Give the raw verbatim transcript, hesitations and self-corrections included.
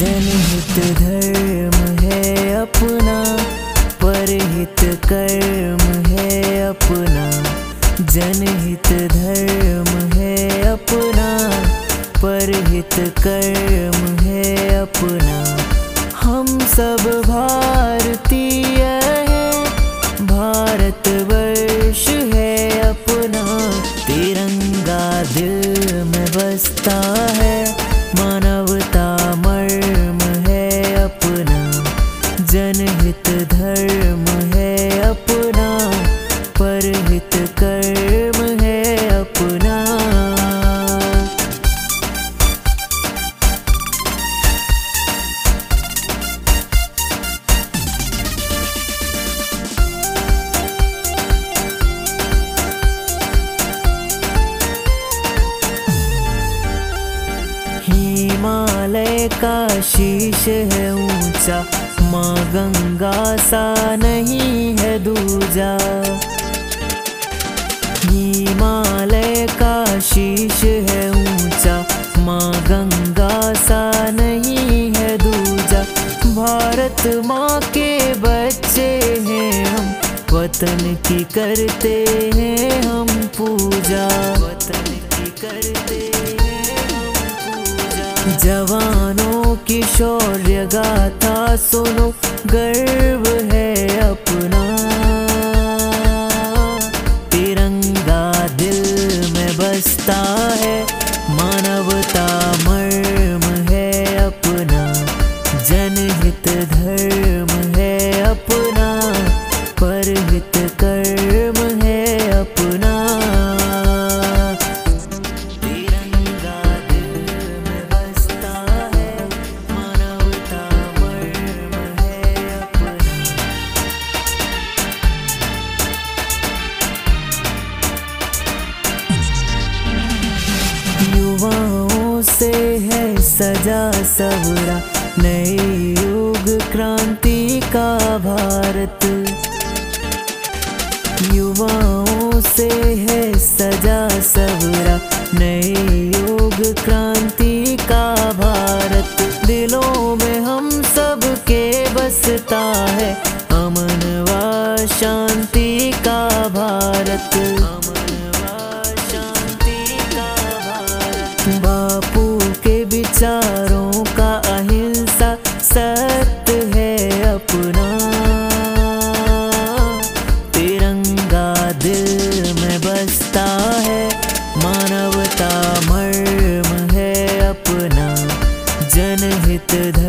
जनहित धर्म है अपना, परहित कर्म है अपना। जनहित धर्म है अपना, परहित कर्म है अपना। हम सब भारतीय हैं, भारतवर्ष है अपना। तिरंगा दिल में बसता है, मानवता मर्म है अपना। जनहित धर्म है अपना, परहित कर्म है अपना। हिमालय का शीश है ऊंचा, माँ गंगा सा नहीं है दूजा। हिमालय का शीश है ऊंचा, माँ गंगा सा नहीं है दूजा। भारत माँ के बच्चे हैं हम, वतन की करते हैं हम पूजा। वतन की करते जवानों की शौर्य गाथा सुनो, गर्व है अपना। तिरंगा दिल में बसता है, मानवता मर्म है अपना। जनहित धर्म है अपना, परहित कर्म है अपना। युवाओं से है सजा सवरा, नए युग क्रांति का भारत। युवाओं से है सजा सवरा, नए युग क्रांति का भारत। दिलों में हम सब के बसता है, अमन व शांति का भारत। बापू के विचारों का अहिंसा सत्य है अपना। तिरंगा दिल में बसता है, मानवता मर्म है अपना। जनहित